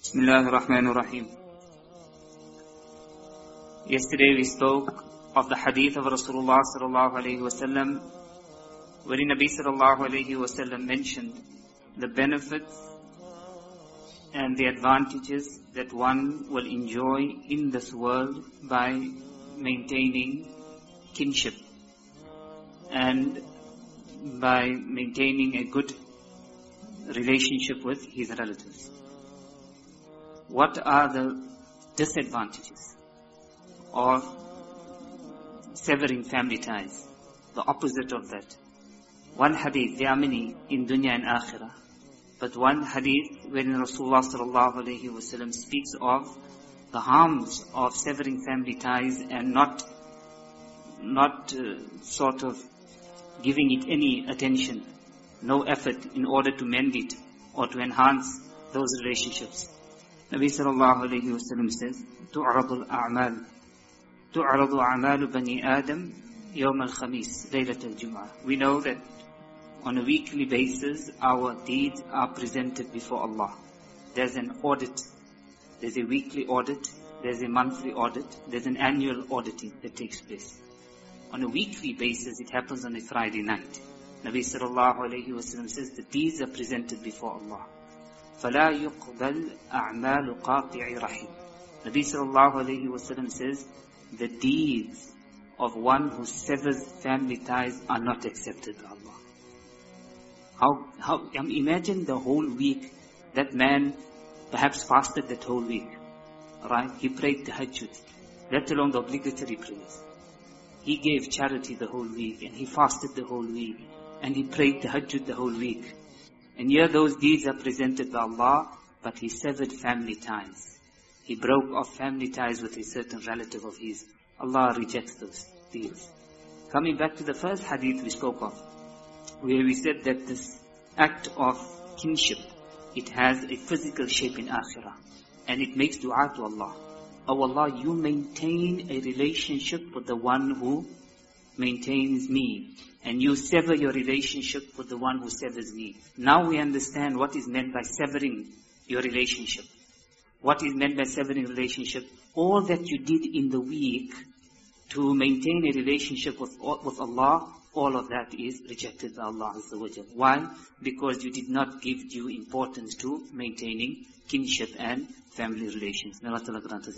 Bismillahir Rahmanir Rahim. Yesterday we spoke of the hadith of Rasulullah sallallahu alaihi wasallam, wherein Nabi sallallahu alaihi wasallam mentioned the benefits and the advantages that one will enjoy in this world by maintaining kinship and by maintaining a good relationship with his relatives. What are the disadvantages of severing family ties? The opposite of that. One hadith, there are many in dunya and akhirah, but one hadith wherein Rasulullah sallallahu alaihi wasallam speaks of the harms of severing family ties and not sort of giving it any attention, no effort in order to mend it or to enhance those relationships. Nabi sallallahu alayhi wa sallam says, تُعْرَضُ أَعْمَالُ بَنِي آدَمْ يَوْمَ الْخَمِيسِ لَيْلَةَ الْجُمْعَةِ. We know that on a weekly basis, our deeds are presented before Allah. There's an audit. There's a weekly audit. There's a monthly audit. There's an annual auditing that takes place. On a weekly basis, it happens on a Friday night. Nabi sallallahu alayhi wa sallam says, the deeds are presented before Allah. فَلَا يُقْبَلْ أَعْمَالُ قَاطِعِ رَحِيمٍ. Nabi sallallahu alayhi wa sallam says, the deeds of one who severs family ties are not accepted by Allah. Imagine the whole week, that man perhaps fasted that whole week. Right? He prayed tahajjud, let alone the obligatory prayers. He gave charity the whole week, and he fasted the whole week, and he prayed tahajjud the whole week. And here those deeds are presented by Allah, but he severed family ties. He broke off family ties with a certain relative of his. Allah rejects those deeds. Coming back to the first hadith we spoke of, where we said that this act of kinship, it has a physical shape in akhirah, and it makes dua to Allah. Oh Allah, you maintain a relationship with the one who maintains me, and you sever your relationship with the one who severs me. Now we understand what is meant by severing your relationship. What is meant by severing a relationship? All that you did in the week to maintain a relationship with Allah, all of that is rejected by Allah Azza wa Jal. Why? Because you did not give due importance to maintaining kinship and family relations. May Allah Ta'ala grant us